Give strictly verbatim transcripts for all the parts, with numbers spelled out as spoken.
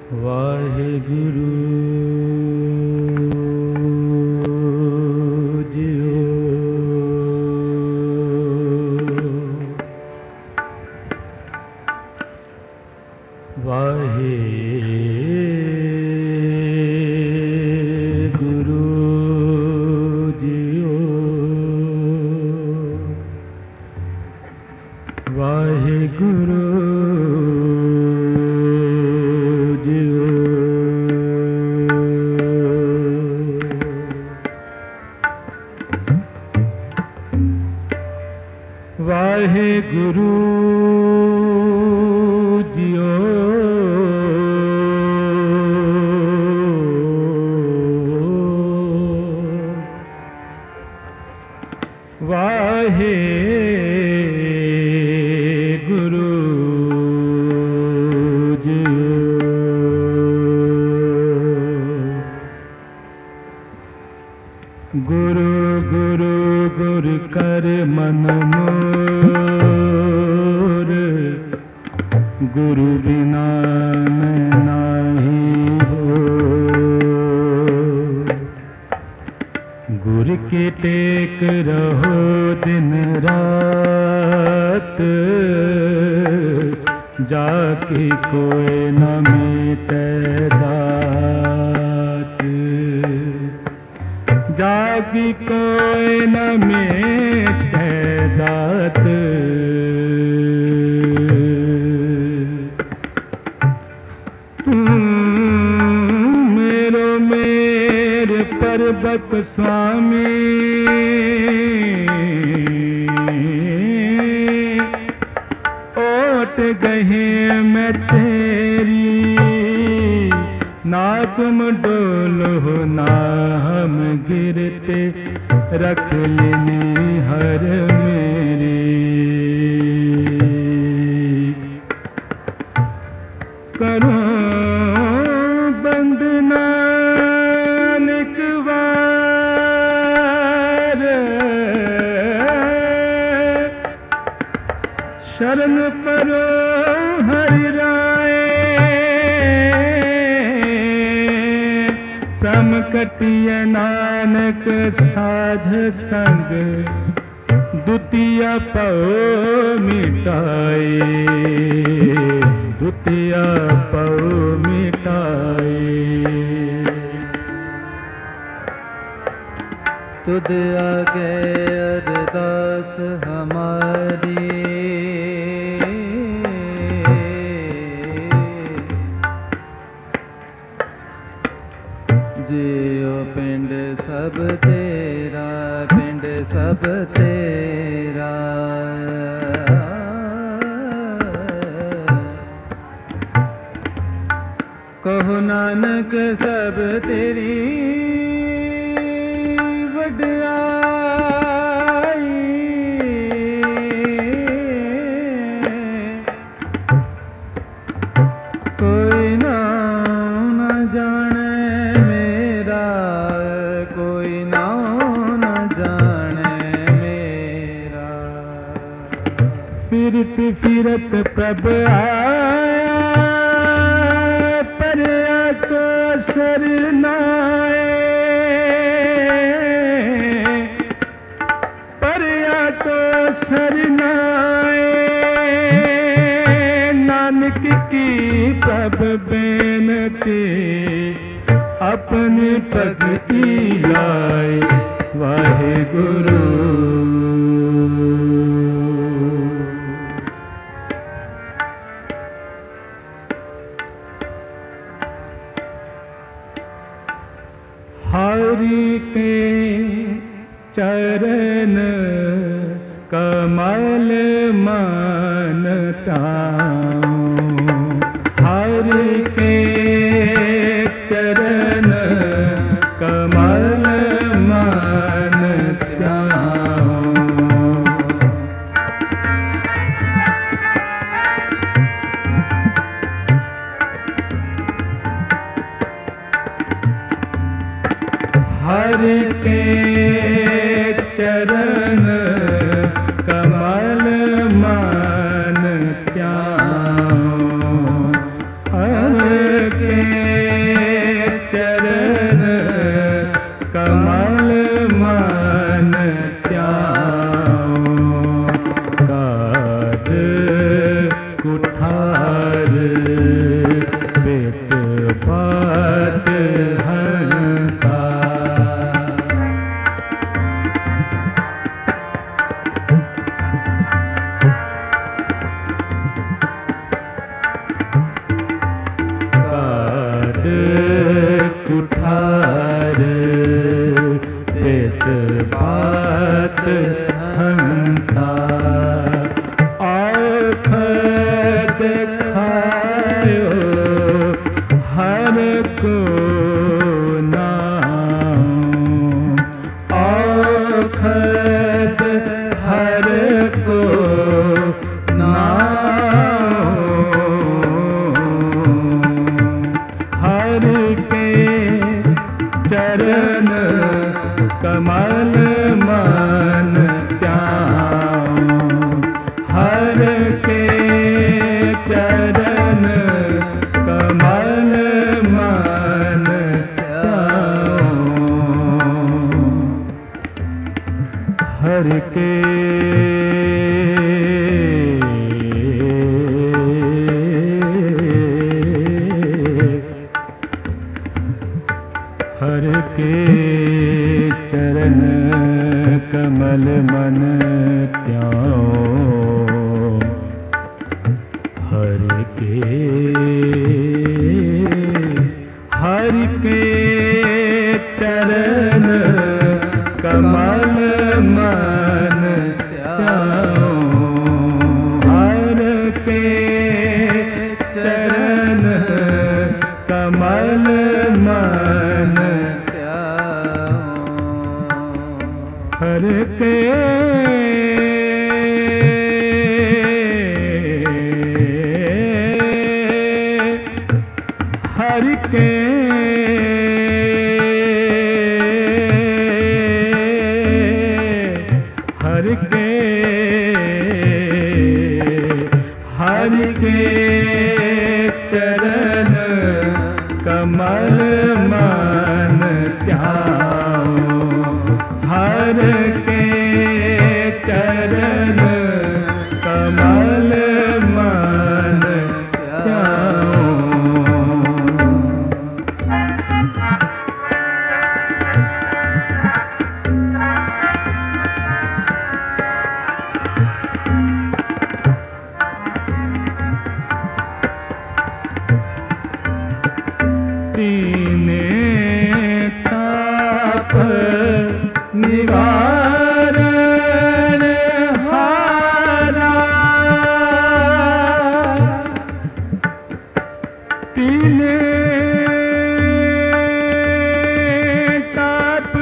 वाहेगुरु जियो वाहेगुरु जियो वाहेगुरु वाहेगुरु जियो वाहेगुरु जियो गुरु गुरु गुरु कर मन मोर गुरु बिना मैं नाही हो गुरु के टेक रहो दिन रात जाके कोई न मिटे दात जाकी कोई न मिटे दात मेरो मेरे पर्वत स्वामी ओट गहे मैं तेरी ना तुम डोलो ना हम गिरते रख लेनी हर मेरी करो बंद नानक वार शरण परो हरि राय प्रम कटिय नानक साध संग द्वितीय पौ मिटाए द्वितीय पौ मिटाए तुद आगे अरदास हमारी जियो पिंड सब तेरा पिंड सब तेरा कहो नानक सब तेरी वड्याई कोई नाम न जाने मेरा कोई नाम न जाने मेरा फिरत फिरत प्रभ आया परया तो सरनाए परया तो सरनाए नानक की प्रभ बेनती अपनी भक्ति लाए वाहेगुरु हरि के चरण कमल मानता हरि के चरण कमल मानता हरि के चरण कमल मान त्याओ हर के चरण कमल मन त्याऊं, हर के चरण कमल मन त्याऊं, हर के हर के चरण कमल मन त्याऊं, हर के हर के चरण कमल मन त्याऊं, हर के चरण कमल मन हर के हर के हर के हर के चरण कमल मन त्याऊं, हर के चरण कमल मन त्याऊं। तीने ताप निवारण हारा, तीने ताप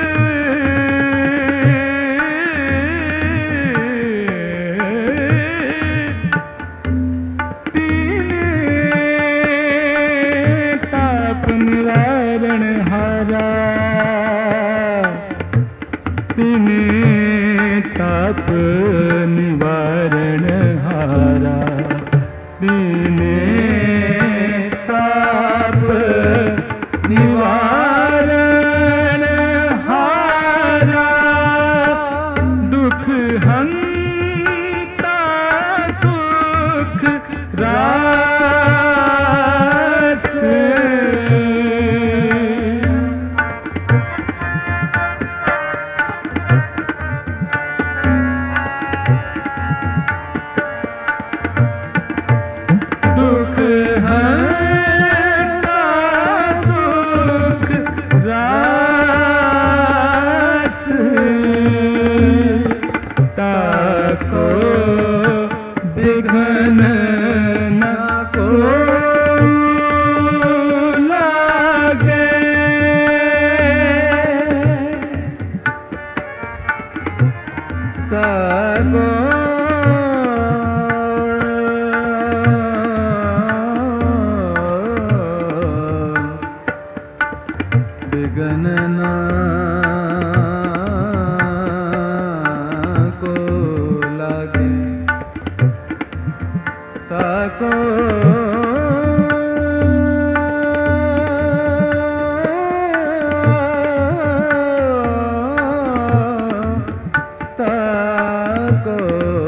निवारण हारा, तीने ताप निवारण हारा, तीने ताप निवारण हारा, दुख हंता सुख रास, दुख हंता सुख रास, ताको विघ्न न को लागे, ताको विघ्न न को लागे, ताको ताको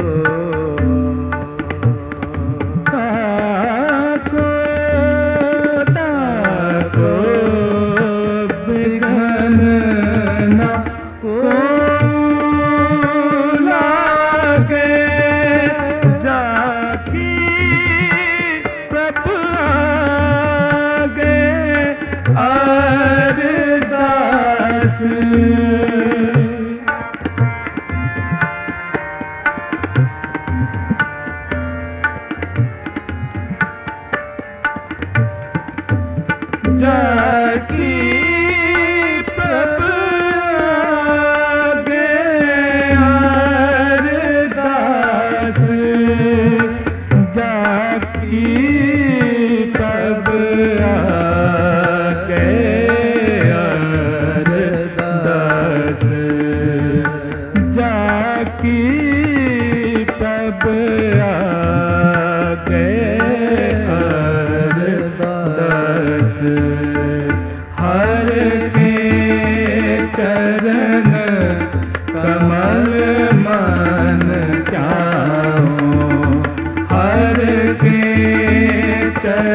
ताको ताको विघ्न न को लागे, जाकी प्रभु आगे अरदास, जाकी प्रभु आगे अरदास, जाकी प्रभु आगे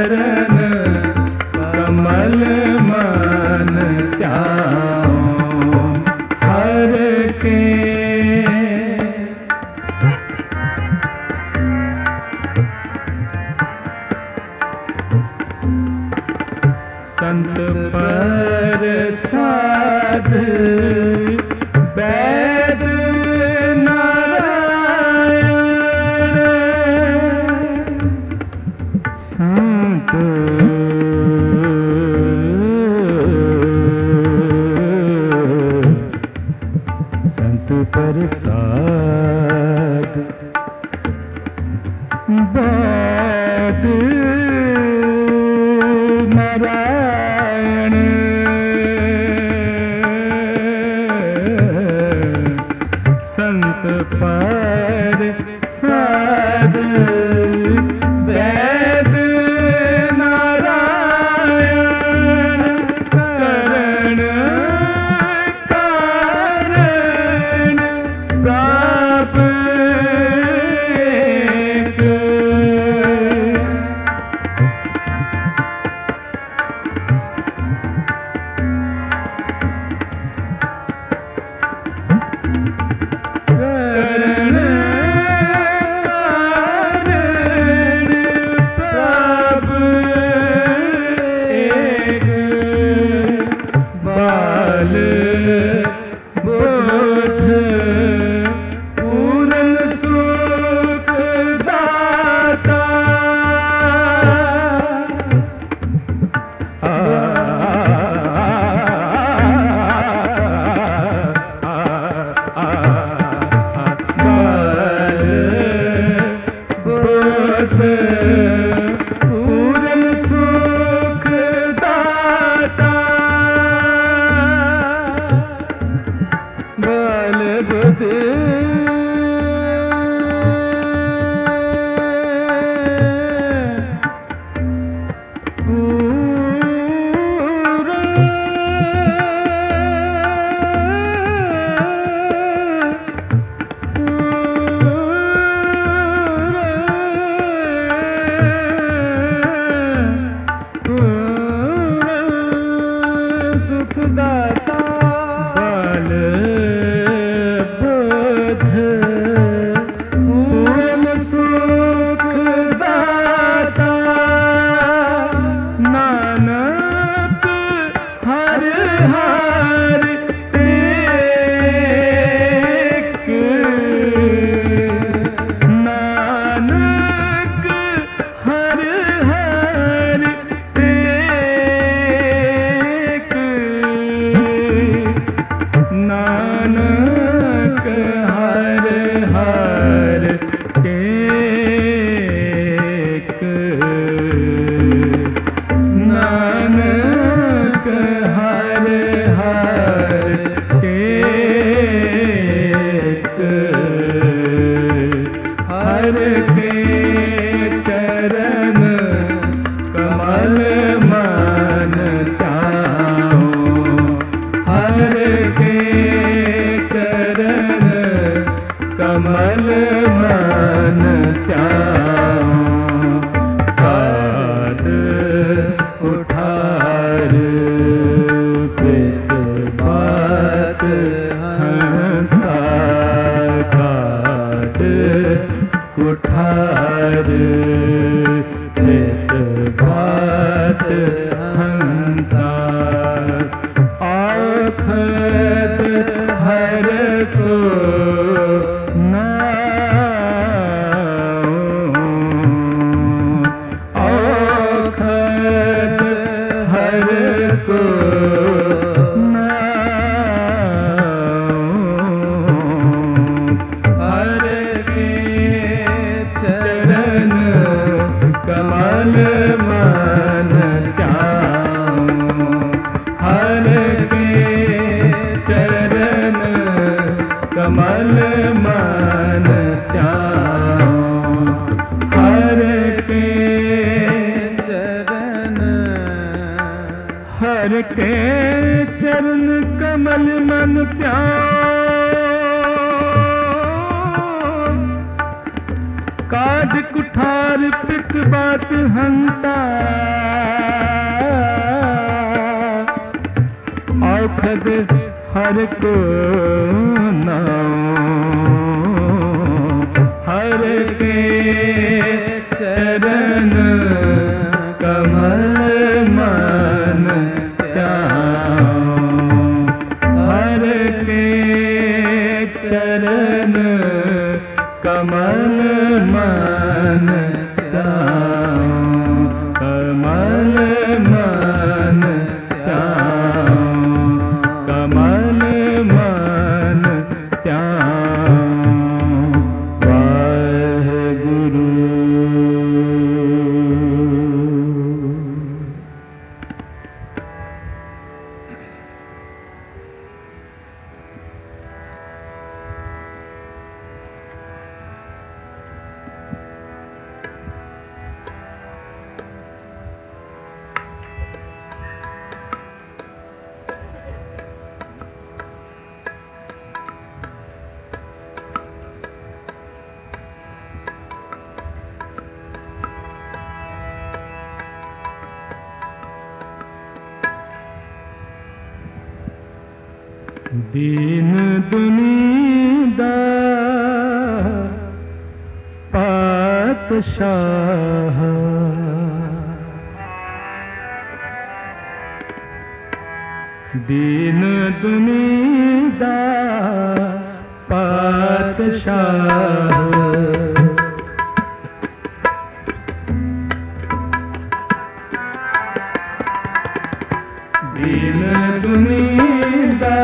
चरण कमल मन ध्याऊं हर के। संत पर साध वैद नारायण संत संत पर साध वैद नारायण संत पर साध वैद नारायण करण कारण प्राप एक। सुखदाता बल बुध पूर्ण सुखदाता नानक हर हर एक। नानक हर हर नानक हर हर टेक। नानक हर हर टेक। हर के चरण कमल मन ध्याऊं हर के चरण कमल मन ध्याऊं। काट उठार पित बात हंता काट उठार पित बात हंता। आखत हर को नाऊं आखत हर को नाऊं। हर के चरण कमल मन ध्याऊं हर के चरण कमल मन ध्याऊं हर के चरण हर के चरण कमल मन ध्याऊं। काढ़ कुठार पित बात हंता औखद हर को नाम हर के चरण कमल मन ध्यान हर के चरण कमल मन ध्यान कमल मन ध्यान कमल मन ध्यान वाहेगुरु। दीन दुनिया पातशाह दीन दुनिया पातशाह दीन दुनिया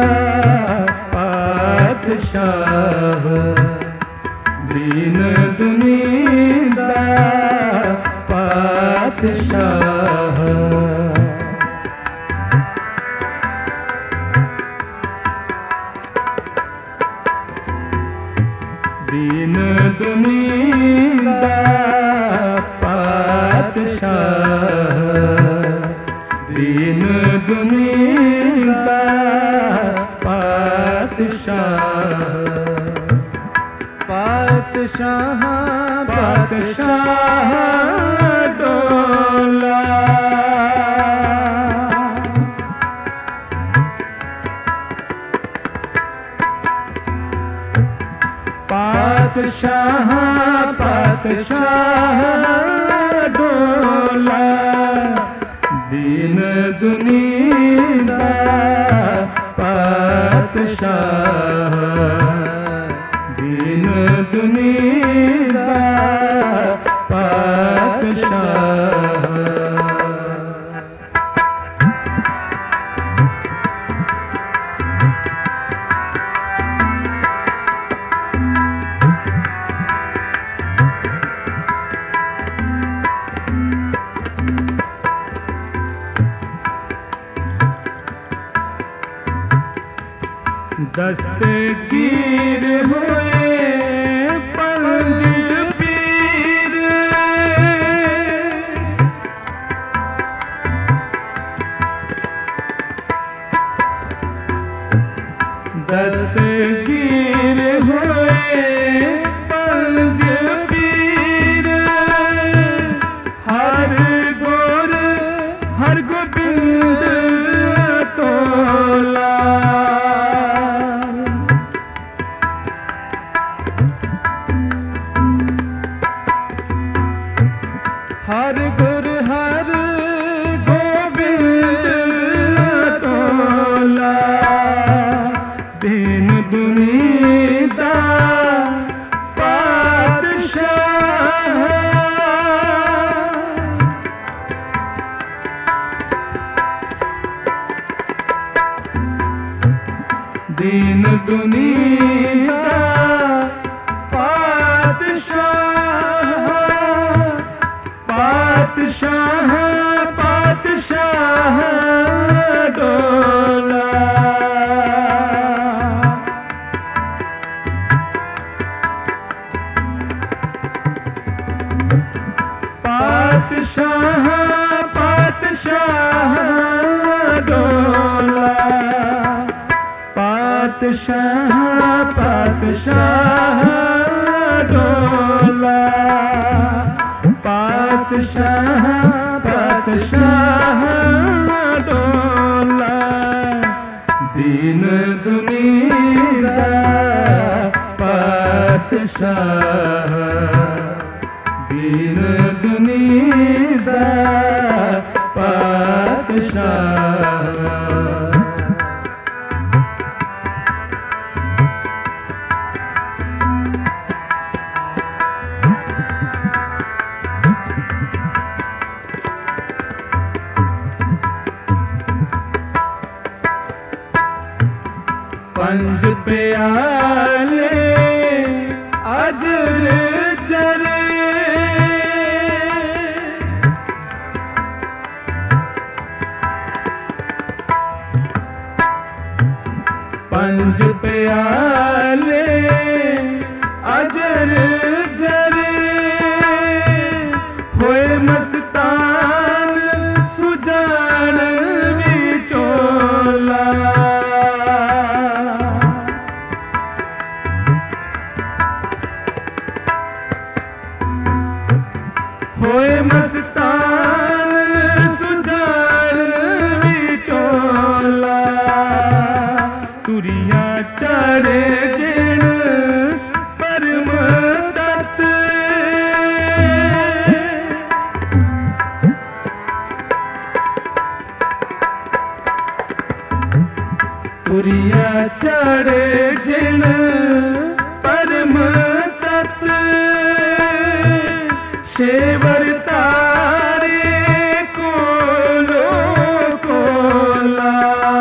पातशाह दीन दुनिया पातशाह दीन दुनिया पातशाह दीन दुनिया पातशाह पातशाह पातशाह डोला पातशाह पातशाह डोला दीन दुनिया पातशाह दीन दुनिया पातशाह दस्तगीर हुए पंज पीर दस्तगीर हुए पंज पीर हर गोर हर गोबिंद तोला हर गुर हर गोविंद तोला दीन दुनिया पातशाह दीन दुनिया पातशाह पातशाह पातशाह डोला पातशाह पातशाह डोला पातशाह पातशाह डोला पातशाह पातशाह डोला दीन दुनिया पातशाह दीन दुनिया पातशाह। पंज प्याले अजर जरे पंज प्याले अजर जरे होए मस्तान सुजान विचोला होए मस्तान सुजान विचोला तुरिया चढ़े जिन परम तत्त तुरिया चढ़े जिन परम तत्त शेवर तारे कोलो कोला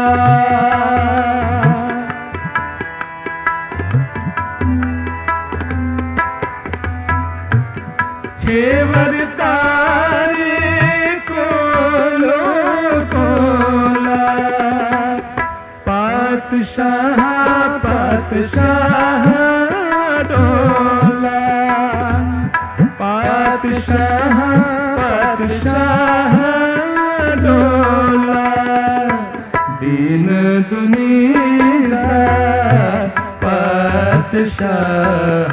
शेवर तारे कोलो कोला पातशाह पातशाह डोला पातशाह पातशाह डोला दीन दुनिया पातशाह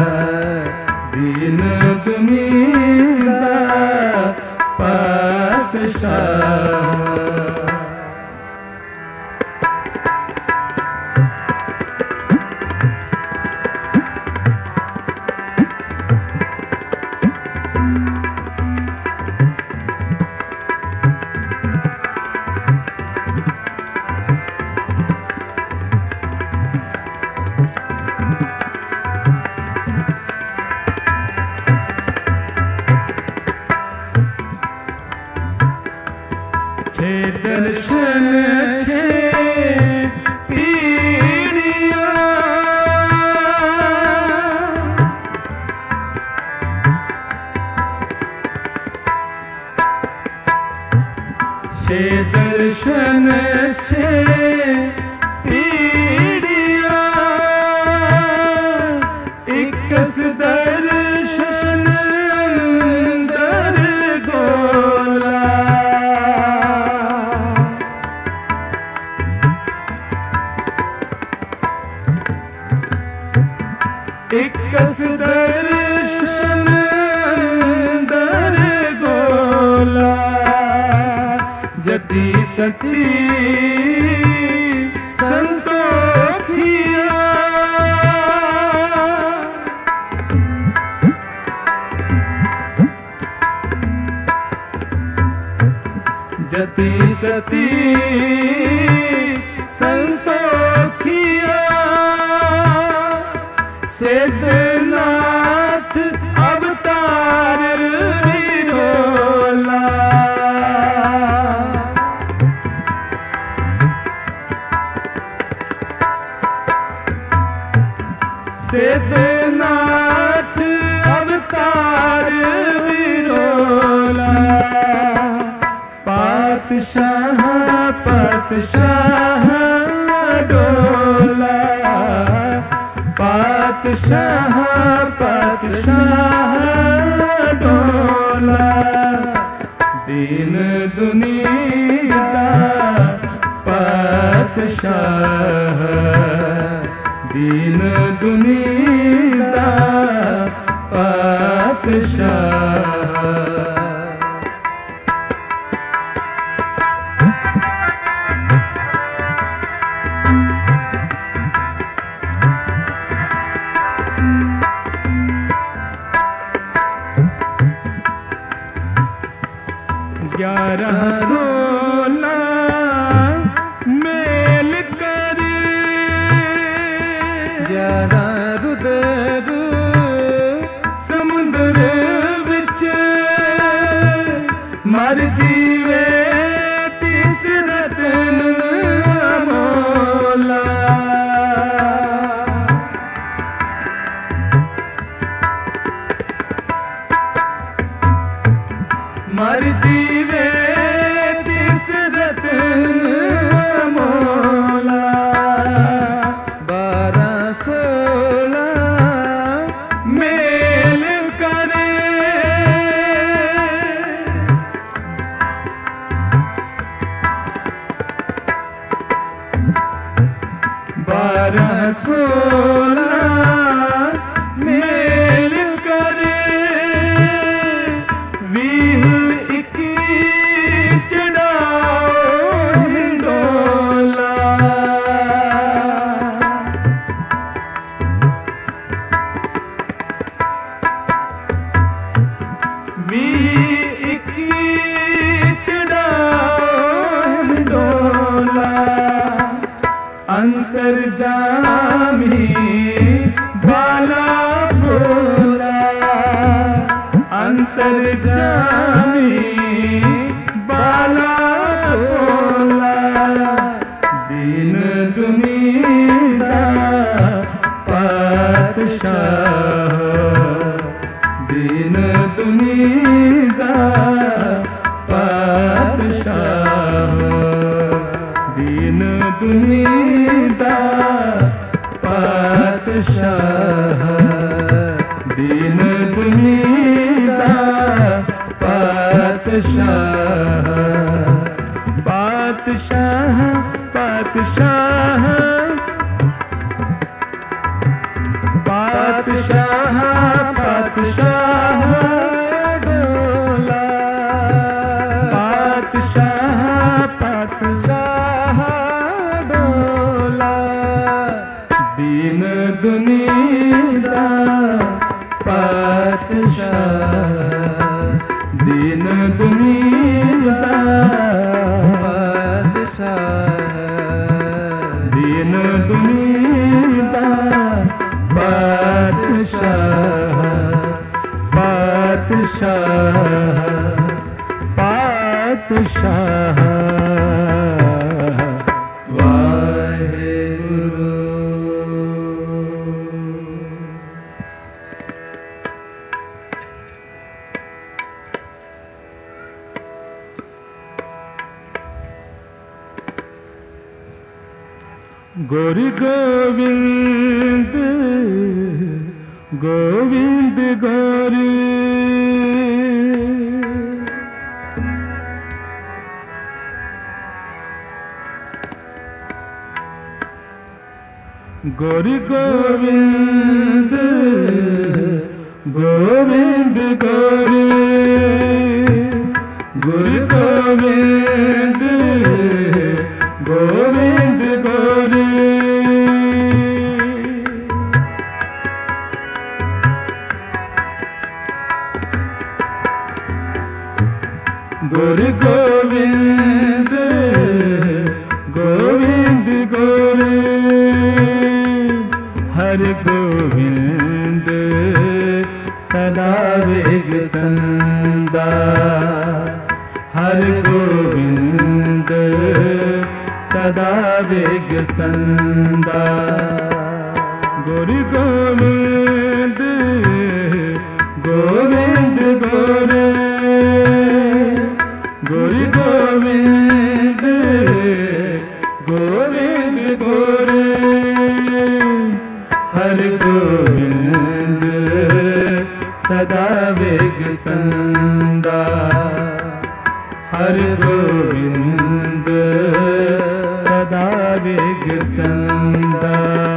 दीन दुनिया पातशाह। छे दर्शन छे पीड़िया छे दर्शन छे पीड़िया इकस दर्शन अंदर गोला इकस दर्शन अंदर गोला जति सती संतोखिया जति सती संतोखिया सिद्धनाथ अवतार विरोला सिद्धनाथ अवतार विरोला पातशाह पातशाह डोला पातशाह पातशाह डोला दीन दुनिया पातशाह दीन दुनिया पातशाह। बारह सोलह मेल कर ग्यारह रुदर समुद्र विच मर जीवे तिस रतन अमोला। मर जीवे तिस रतन अमोला। बारह सोलह मेल करे बारह सोलह मेल करे वीह इक्की चढ़ाओ हिंडोला। वीह इक्की चढ़ाओ हिंडोला। अंतर्जामी बाला बोला। अंतर्जामी बाला बोला। दीन दुनिया पातशाह। दीन दुनिया पातशाह। दीन दुनिया पातशाह। दीन दुनिया पातशाह। पातशाह पातशाह पातशाह पातशाह डोला। पातशाह पातशाह डोला। दीन दुनिया पातशाह। दीन दुनिया पातशाह। दीन दुनिया पातशाह। पातशाह पातशाह। वाहेगुरु। गोरी गोविंद गोविंद गोरी। गोरी गोविंद गोविंद गोरी। गोरी गोविंद गोविंद गोरी। गोरी गोविंद गोविंद गोरी। हर गोविंद सदा वेग संदा। हर गोविंद सदा वेग संदा। गोरी गोविंद गोविंद गोरे। गोरी गोविंद गोविंद गोरे। हर गोविंद सदा वेग संदा। हर गोविंद सदा वेग संदा।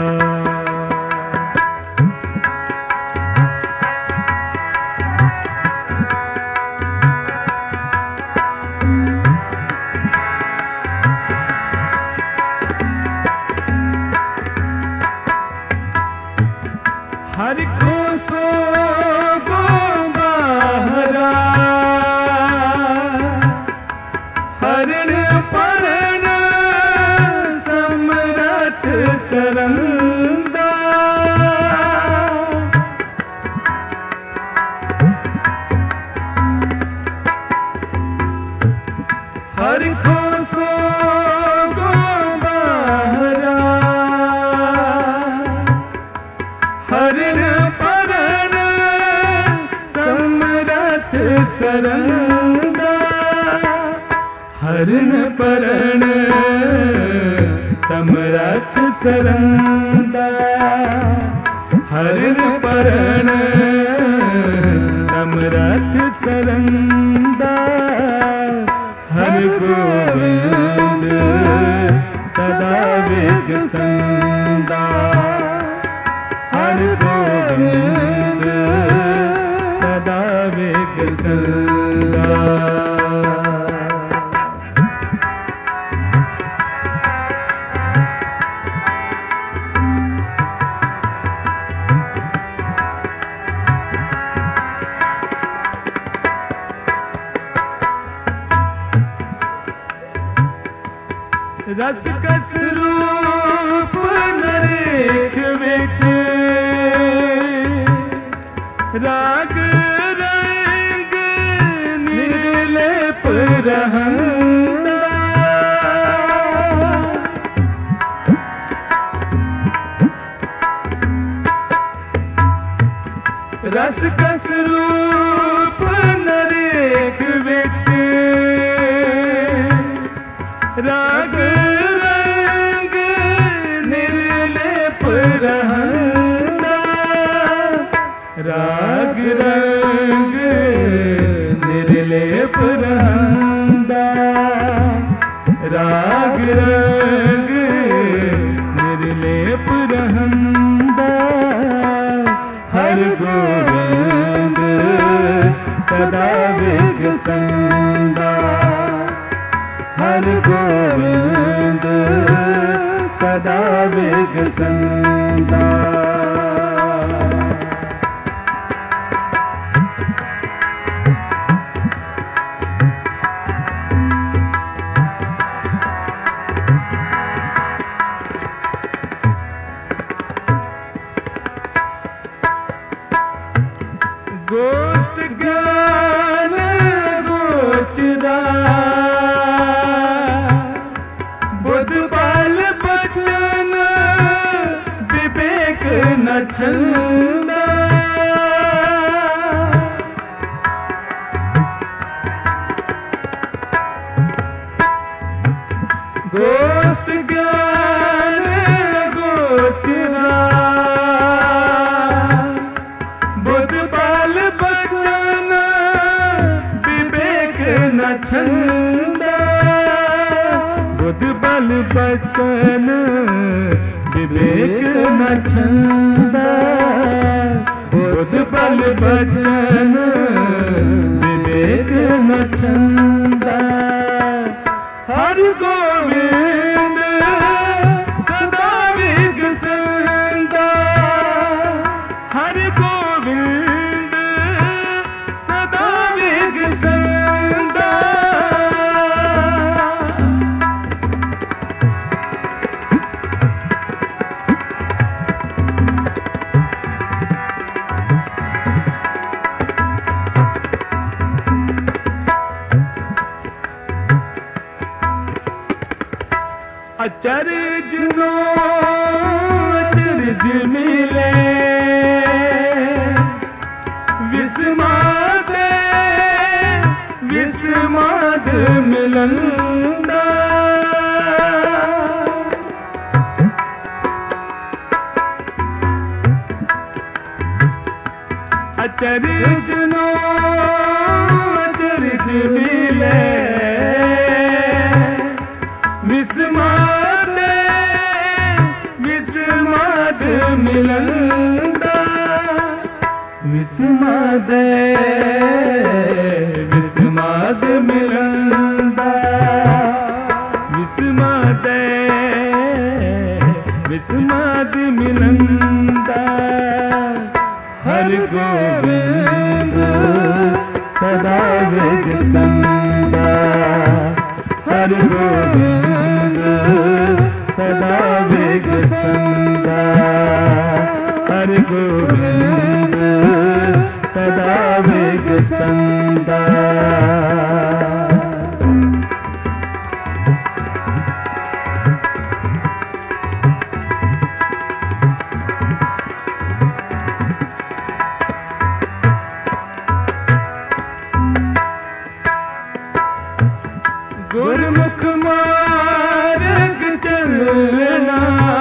हर को सो गो बाहरा। हरण परण सम्राट सरंदा, हर को सो गो बहरा, हरण परण सम्राट सरंदा, हरण परण सम्राट सरंदा, हरण परण सम्राट सरंदा, हर गोविंद सदा वेग संदा, हर गोविंद सदा वेग संदा। रस कस रूप नरेख विच, राग रंग निर्लेप रहंदा, रस कस रूप नरेख विच, राग रंग निर्लेप रहंदा, राग रंग निर्लेप रहंदा, राग रंग निर्लेप रहंदा, हर गोविंद सदा वेग संदा, हर गोविंद सदा वेग संदा। गोष्ठ ज्ञान गोचरा, बुद्ध बाल बचन विवेक न छंदा, गोष्ठ ज्ञान गोचरा, बुद्ध बाल बचन विवेक न छंदा, बुद्ध बल बचन विवेक न छंदा, बुद्ध बल बचन विवेक न छंदा, हर गोविंद सदा वेग संदा, हर गोविंद सदा वेग संदा। अचरज नो अचरज मिले, विस्माद विस्माद मिलंदा, अचरज नो अचरज मिले, विस्माद विस्माद मिलंदा, विस्माद विस्माद मिलंदा, विस्माद विस्माद मिलंदा, हर गोविंद सदा वेग संदा, हर गोविंद सदा वेग संदा, हर गोविंद सदा वेग संदा। गुरमुख मार्ग चलना,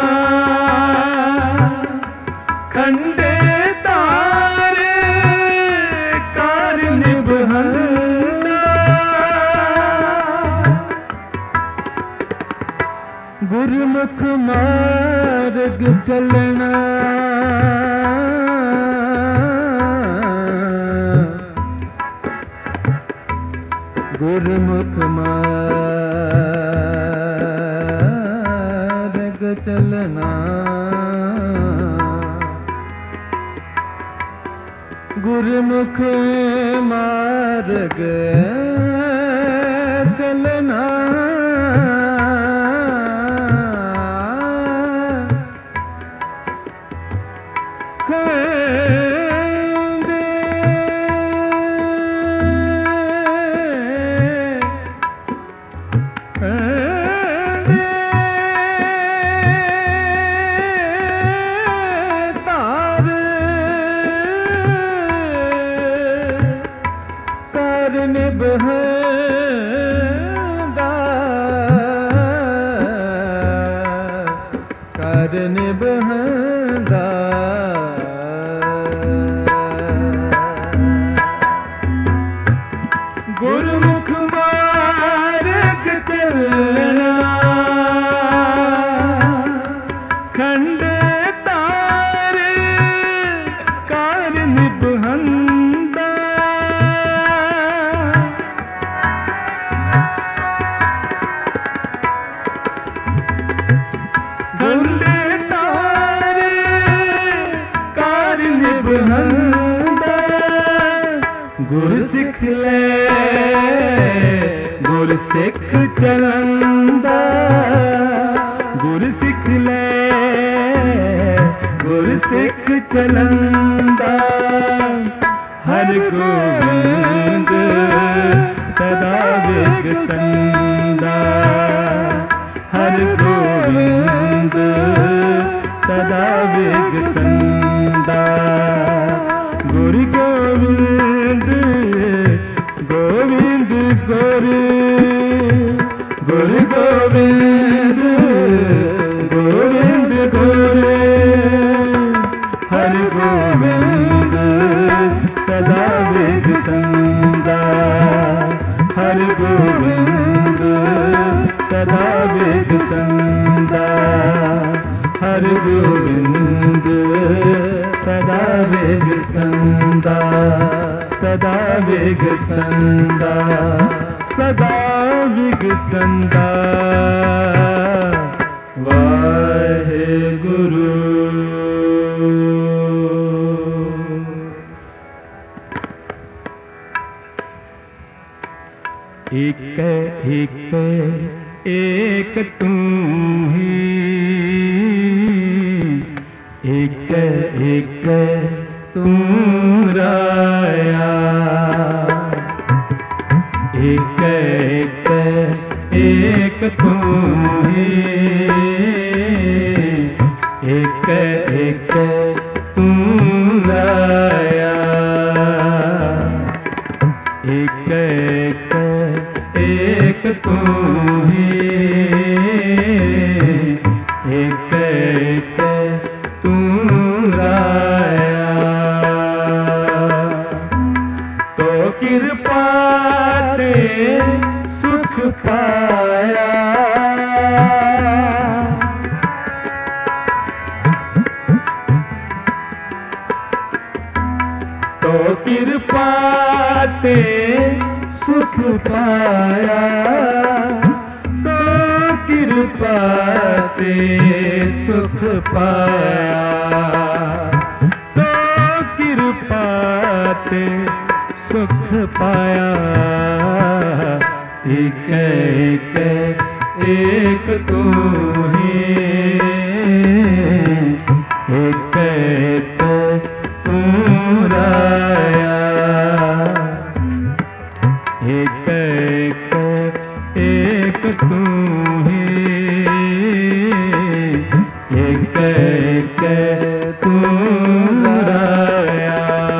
खंडे तारे कार निभना। गुरमुख मार्ग चलना, गुरमुख मार्ग चलना, गुरमुख मार्ग चलना। निभदा कर निभदा, गुरमुख मार्ग चलना, खंड तारे कार निभदा। गुर सिख ले गुर सिख चलंदा, गुर सिख ले गुर सिख चलंदा। हर गोविंद सदा वेग संदा, हर गोविंद सदा वेग संदा। गुर गोविंद गोविंद गुर, गुर गोविंद गोविंद गुर। हर गोविंद सदा वेग संदा, हर गोविंद सदा वेग संदा, हर गोविंद सदा वेग संदा, सदा वेग संदा, सदा वेग संदा। वाहेगुरु। एक एक एक तू ही, एक एक तू राया। एक एक एक तू ही, एक एक तू राया। एक एक एक तू ही, एक एक तू राया। तो कृपा ते सुख पाया, तो कृपा ते सुख पाया, तो कृपा ते सुख पाया, तो कृपा ते सुख पाया। एक एक एक तू ही, एक एक तू राया, एक एक एक तू ही, एक एक तू राया।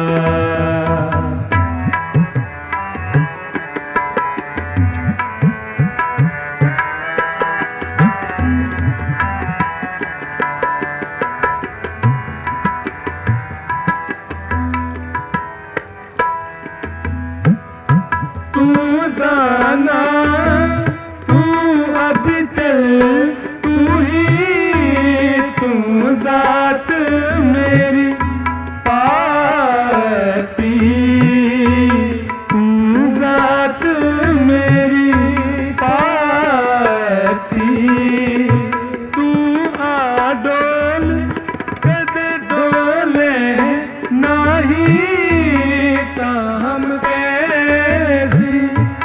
तू दाना तू अब चल, तू ही तू जात मेरी पाती, तू जात मेरी पाती। तू आडोल कदे डोले नाही, ताम कैसी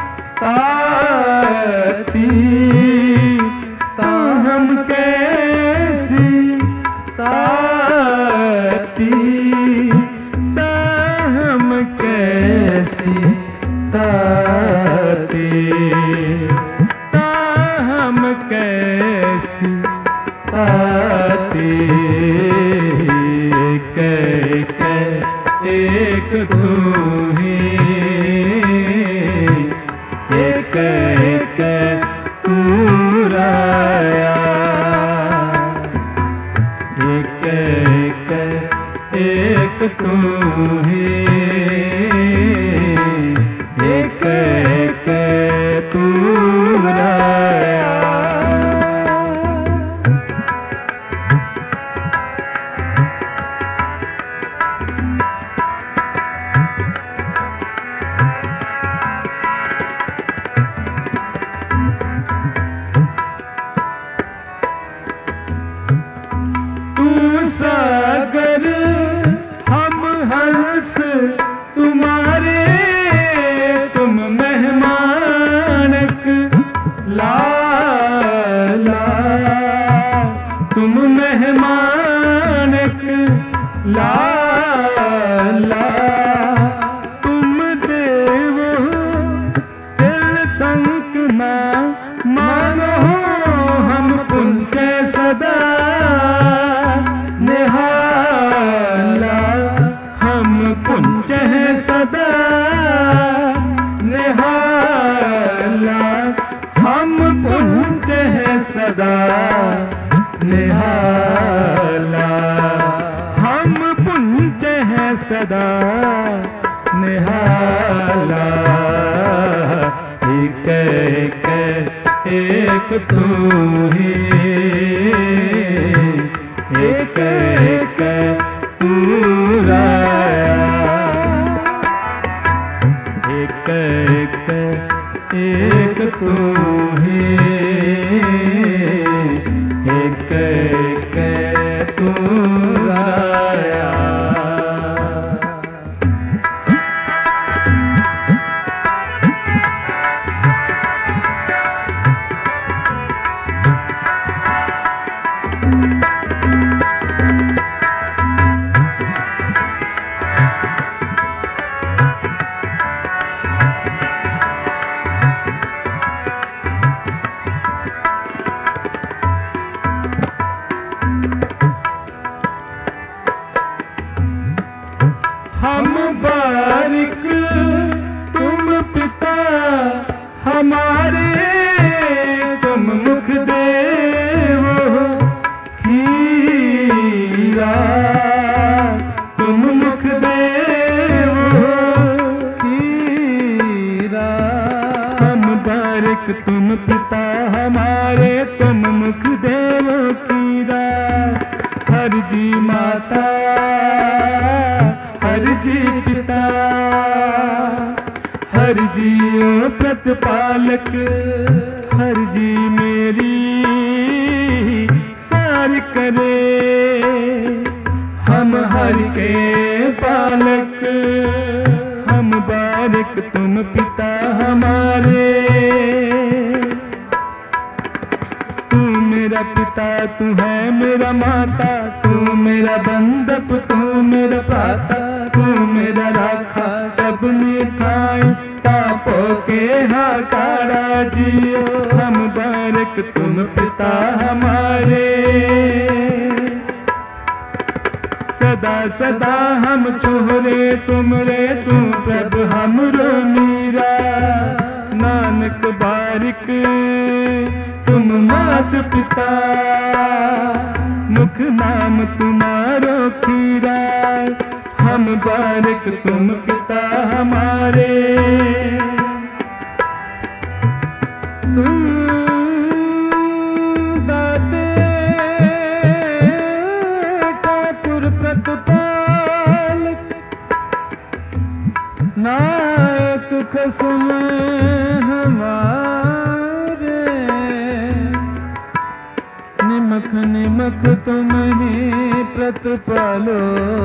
ताती, ताहम कैसी ताती, ताहम कैसी ताती, ताहम कैसी ताती। एक एक एक तू ही, एक एक तू राया, एक एक एक तू ही, एक एक तू राया। सागर हम हंस तुम्हारे, तुम मेहमानक लाला, तुम मेहमानक लाला। तुम देव दिल संक ना मानो, हम पुंज सदा निहाला, हम पुंज हैं सदा निहाला, हम पुंज हैं सदा निहाला, हम पुंज हैं सदा निहाला। एक एक एक तू ही, एक एक तू राया, एक एक एक तू ही, एक एक तू राया। हम बारिक तुम पिता हमारे, तुम मुख देव खीरा, तुम मुख देव खीरा। हम बारिक तुम पिता हमारे, तुम मुख देव खीरा। हर जी माता हर जी पिता, हर जी प्रतिपालक, हर जी मेरी सार करे। हम हर के पालक, हम बारिक तुम पिता हमारे। मेरा पिता तू है मेरा माता, तू मेरा बंधप तू मेरा प्राता, तू मेरा राखा सब मिठाई तापो के हाकारा जियो। हम बारक तुम पिता हमारे, सदा सदा हम छोरे तुमरे, तू प्रभु हमरो मीरा। नानक बारिक तुम मात पिता, मुख नाम तुम्हारो खीरा। हम बारिक तुम पिता हमारे, तुम दाते ठाकुर प्रतिपाल, नायक खसम हमारे। निमख निमख तुम ही प्रतिपालो,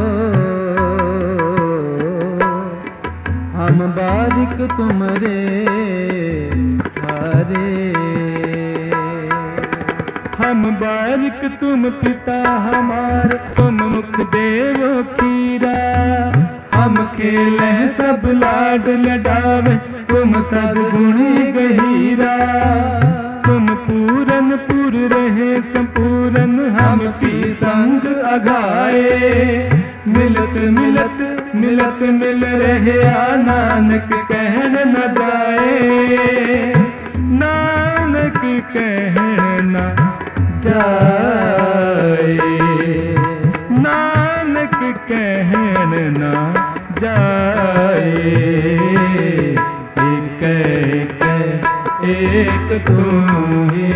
हम बारिक तुमरे हारे। हम बारिक तुम पिता हमारे, तुम मुख देव खीरा। हम खेले सब लाड लडावे, तुम सद्गुणी गहीरा। तुम पूरन पुर रहे संपूरन, हम की संग अघाए। मिलत मिलत मिलत मिल रहे नानक कहन न जाए, नानक कहन न जाए, नानक कहन न जाए। एक एक एक तू ही,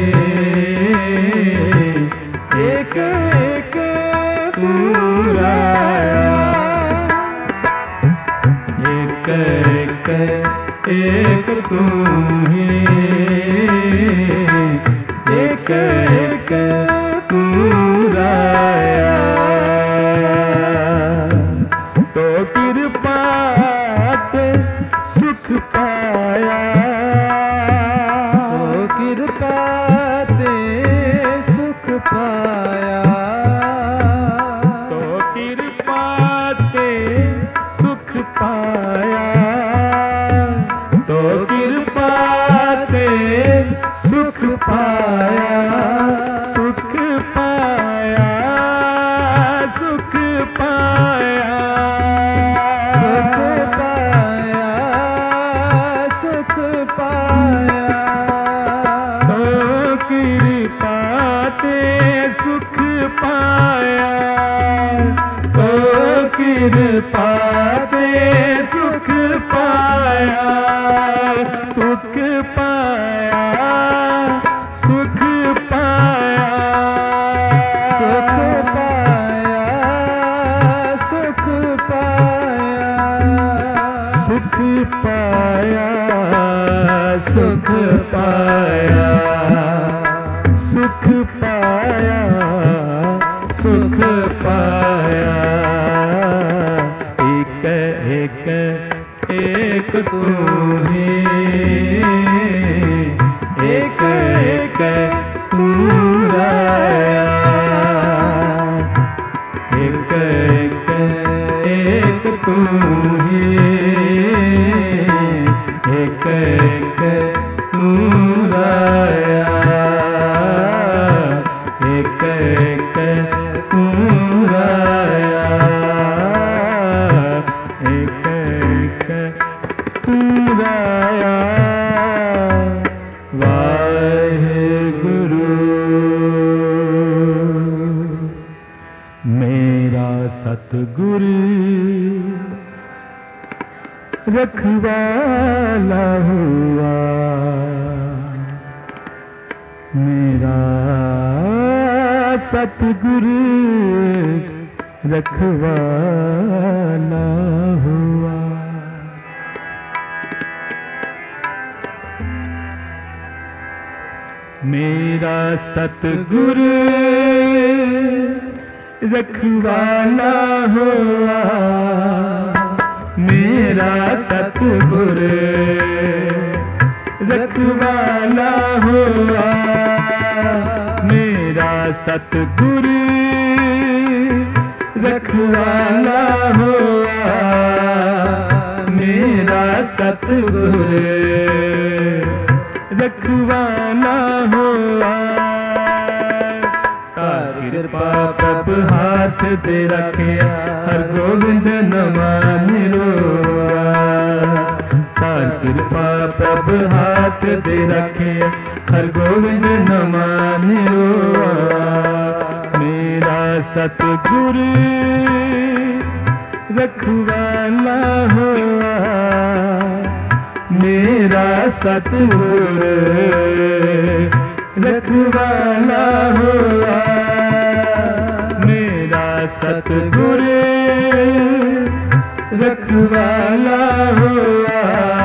एक एक तू राया। एक एक एक तू ही, एक एक तू राया। तो कृपा ते सुख पाया, तो कृपा ते सुख पाया। तो कृपा ते सुख पाया, तो कृपा ते सुख पाया। सुख पाया सुख पाया, सुख पाया सुख पाया। तो कृपा ते सुख पाया, तो कृपा ते सुख पाया। सुख पाया सुख पाया, सुख पाया सुख पाया। सुख पाया सुख पाया, सुख पाया सुख पाया। एक एक एक तू ही, एक एक तू राया। एक एक एक तू ही, एक एक तू राया। एक एक तू राया, एक एक तू राया। वाहेगुरु मेरा सतगुरु रखवाला हुआ, मेरा सतगुरु रखवाला हुआ। मेरा सतगुरु रखवाला हुआ, मेरा सतगुरु रखवाला हुआ। मेरा सतगुर रखवाला हुआ, मेरा सतगुर रखवाला हुआ। तार कृपा प्रभ हाथ दे रखिया, हर गोविंद नमन रोआ। तार कृपा प्रभ हाथ दे रखिया, हर गोविंद नमन रोआ। मेरा सतगुर रखवाला हुआ, मेरा सतगुर रखवाला हुआ। मेरा सतगुर रखवाला हुआ,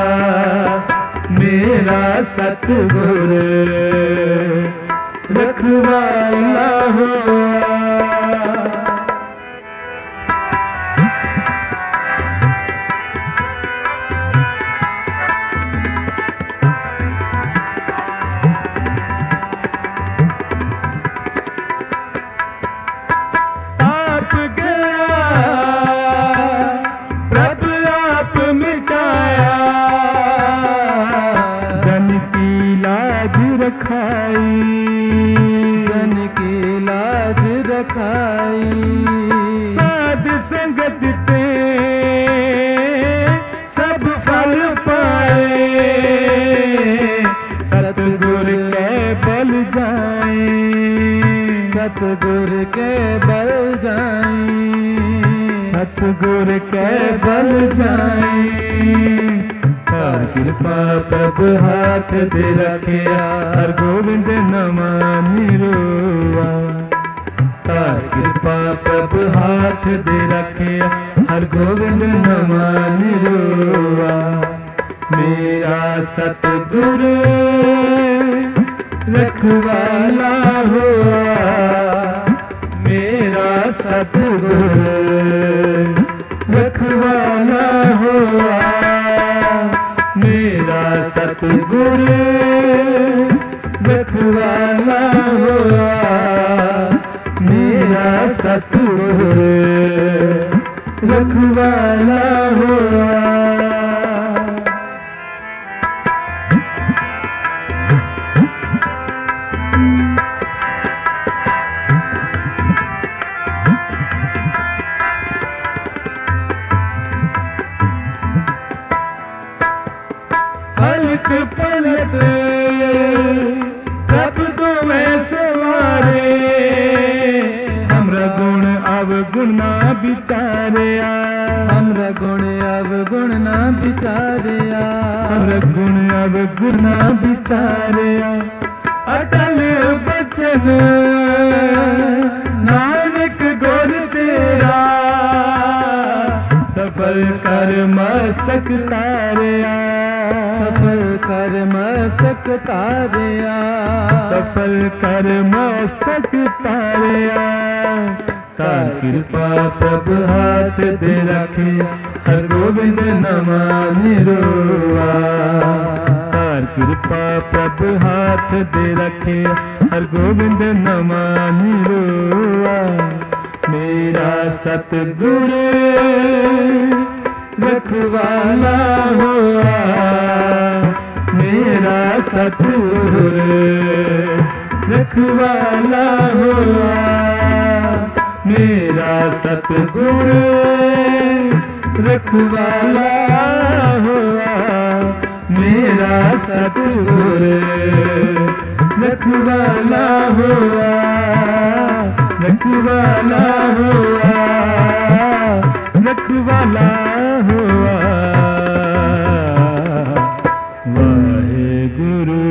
मेरा सतगुर रखवाला हुआ। जन की लाज रखाई, साध संगत ते सब फल पाए। सतगुर के बल जाए, सतगुर के बल जाए, सतगुर के बल जाए। तार कृपा प्रभ हाथ दे रखिया, हर गोविंद नमन रोआ। तार कृपा प्रभ हाथ दे रखिया, हर गोविंद नमन रोआ। मेरा सतगुर रखवाला हुआ, मेरा सतगुर रखवाला हुआ। मेरा सतगुर रखवाला हुआ, मेरा सतगुर रखवाला हुआ। पलक पलक प्रभ तुम्हें सवारे, हमरा गुण अवगुण ना विचारिया। हमरा गुण अवगुण ना विचारिया, हमरा गुण अवगुण ना विचारिया। अटल बचन नानक गुर तेरा, सफल कर मस्तक तारिया। सफल कर मस्तक तारिया, सफल कर मस्तक तारिया। तार कृपा प्रभ हाथ दे रखिया, हर गोविंद नमन रोआ। तार कृपा प्रभ हाथ दे रखिया, हर गोविंद नमन रोआ। मेरा सतगुर रखवाला हुआ, मेरा सतगुर रखवाला हुआ। मेरा सतगुर रखवाला हुआ, मेरा सतगुर रखवाला हुआ। रखवाला हुआ, रखवाला हुआ। वाहेगुरु।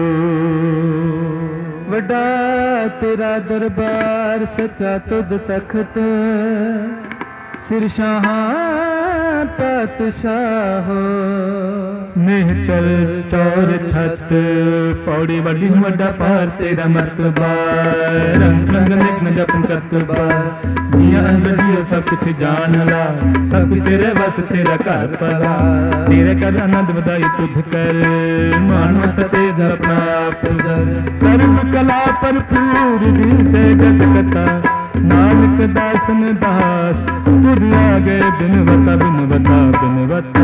वड्डा तेरा दरबार, सच्चा तुद तखत, सिर शाहां ਪਾਤਸ਼ਾਹੋ। ਨਿਹਚਲ ਚੌਰ ਛਤ ਪੌੜੀ ਵੱਡੀ ਵੱਡਾ ਪਾਰ ਤੇਰਾ ਮਰਤਬਾ। ਰੰਗ ਰੰਗ ਨਿਕ ਜਪ ਕਰਤਬਾ। ਜੀਆਂ ਅੰਦਰ ਜੀਓ ਸਭ ਕੁਛ ਜਾਣ ਲਾ। ਸਭ ਕੁਛ ਤੇਰੇ ਵਸ ਤੇਰਾ ਘਰ ਭਲਾ। ਤੇਰੇ ਕਰ ਆਨੰਦ ਵਧਾਈ ਤੁਧ ਕਰ। ਮਾਨਵਤ ਤੇਜ ਆਪਣਾ ਪੁਜਰ। ਸਰਬ ਕਲਾ ਭਰਪੂਰ ਦਿਸੇ ਜਤ ਕਥਾ। ਨਾਨਕ ਦਾਸਨ ਦਾਸ ਤੁਧ ਆਗੇ ਬਿਨਵਤਾ ਬਿਨਵਤਾ ਬਿਨਵਤਾ।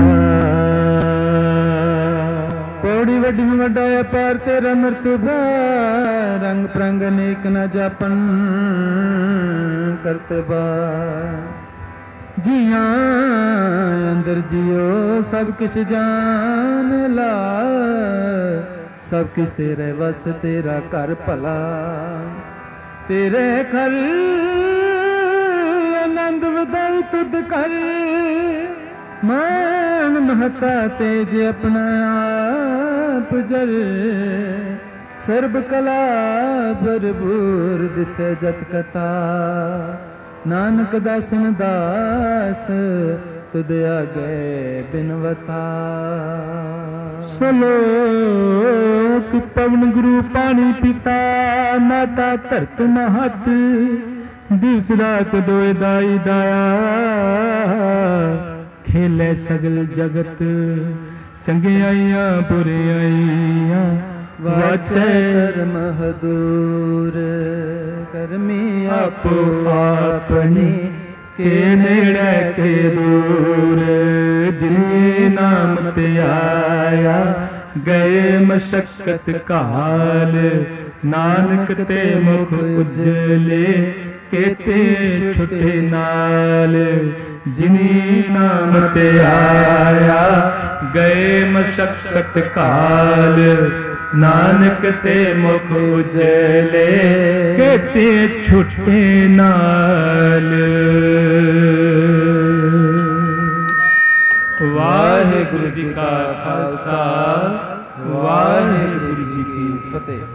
ਪੌੜੀ ਵੱਡੀ ਵੱਡਾ ਅਪਾਰ ਤੇਰਾ ਮਰਤਬਾ। ਰੰਗ ਪ੍ਰੰਗ ਅਨੇਕ ਨ ਜਾਪਨ ਕਰਤਬਾ। ਜੀਆਂ ਅੰਦਰ ਜਿਉ ਸਭ ਕਿਛ ਜਾਣ ਲਾ। ਸਭ ਕਿਛ ਤੇਰੇ ਵਸ ਤੇਰਾ ਘਰ ਭਲਾ। ਤੇਰੇ ਘਰ ਆਨੰਦ ਵਧਾਈ ਤੁਧ ਕਰ। ਮਾਨ ਮਹਤਾ ਤੇਜ ਆਪਣਾ ਆਪ ਜਰ। ਸਰਬ ਕਲਾ ਭਰਪੂਰ ਦਿਸੈ ਜਤ ਕਥਾ। ਨਾਨਕ ਦਾਸਨ ਦਾਸ ਤੁਧ ਆਗੇ ਬਿਨਵਤਾ। ਸਲੋਕ ਪਵਨ ਗੁਰੂ ਪਾਣੀ ਪਿਤਾ। ਮਾਤਾ ਧਰਤ ਮਹਤ ਦਿਵਸ ਰਾਤ ਦੋਇ ਦਾਈ ਦਾਇਆ। ਖੇਲੇ ਸਗਲ ਜਗਤ ਚੰਗਿਆਈਆਂ ਬੁਰਿਆਈਆਂ। ਵਾਚੈ ਕਰਮ ਹਦੂਰ ਕਰਮੀ ਆਪੋ ਆਪਣੀ ਕੇ ਨੇੜੇ ਕੇ ਦੂਰ। ਜਿਨੇ ਨਾਮ ਤੇ ਆਇਆ ਗਏ ਮਸ਼ਕਤ ਕਾਲ। ਨਾਨਕ ਤੇ ਮੁਖ ਉਜਲੇ ਕੇਤੇ ਛੁਟੇ ਨਾਲ। ਜਿਨੀ ਨਾਮ ਤੇ ਆਇਆ ਗਏ ਮਸ਼ਕਤ ਕਾਲ। ਨਾਨਕ ਤੇ ਮੁਖ ਉਜਲੇ ਕੇਤੇ ਛੁਟੇ ਨਾਲ। ਵਾਹਿਗੁਰੂ ਜੀ ਕਾ ਖਾਲਸਾ ਵਾਹਿਗੁਰੂ ਜੀ ਕੀ ਫਤਿਹ।